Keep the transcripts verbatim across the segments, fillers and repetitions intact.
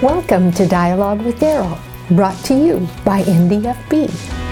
Welcome to Dialogue with Daryl, brought to you by N D F B.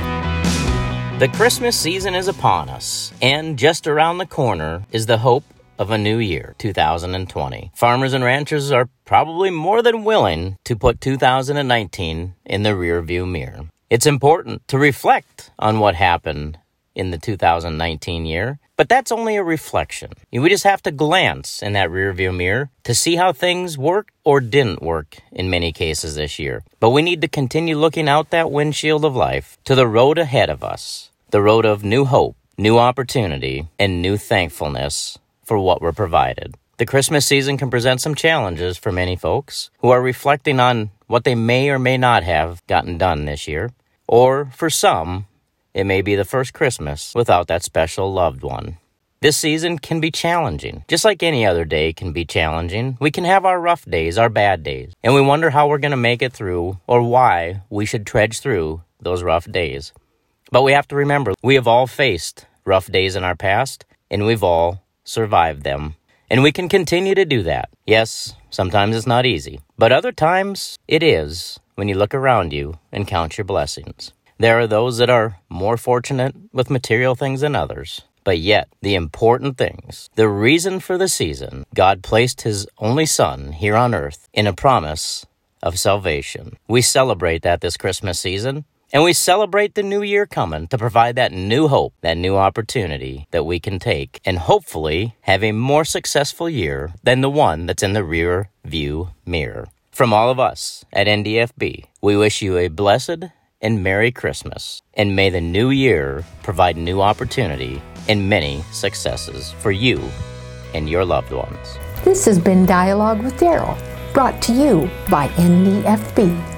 The Christmas season is upon us, and just around the corner is the hope of a new year, two thousand twenty. Farmers and ranchers are probably more than willing to put two thousand nineteen in the rearview mirror. It's important to reflect on what happened in the two thousand nineteen year, but that's only a reflection. We just have to glance in that rearview mirror to see how things worked or didn't work in many cases this year. But we need to continue looking out that windshield of life to the road ahead of us, the road of new hope, new opportunity, and new thankfulness for what we're provided. The Christmas season can present some challenges for many folks who are reflecting on what they may or may not have gotten done this year. Or for some, it may be the first Christmas without that special loved one. This season can be challenging. Just like any other day can be challenging, we can have our rough days, our bad days, and we wonder how we're going to make it through or why we should trudge through those rough days. But we have to remember, we have all faced rough days in our past, and we've all survived them. And we can continue to do that. Yes, sometimes it's not easy, but other times it is when you look around you and count your blessings. There are those that are more fortunate with material things than others. But yet, the important things, the reason for the season, God placed His only Son here on earth in a promise of salvation. We celebrate that this Christmas season, and we celebrate the new year coming to provide that new hope, that new opportunity that we can take, and hopefully have a more successful year than the one that's in the rear view mirror. From all of us at N D F B, we wish you a blessed and Merry Christmas, and may the new year provide new opportunity and many successes for you and your loved ones. This has been Dialogue with Daryl, brought to you by N D F B.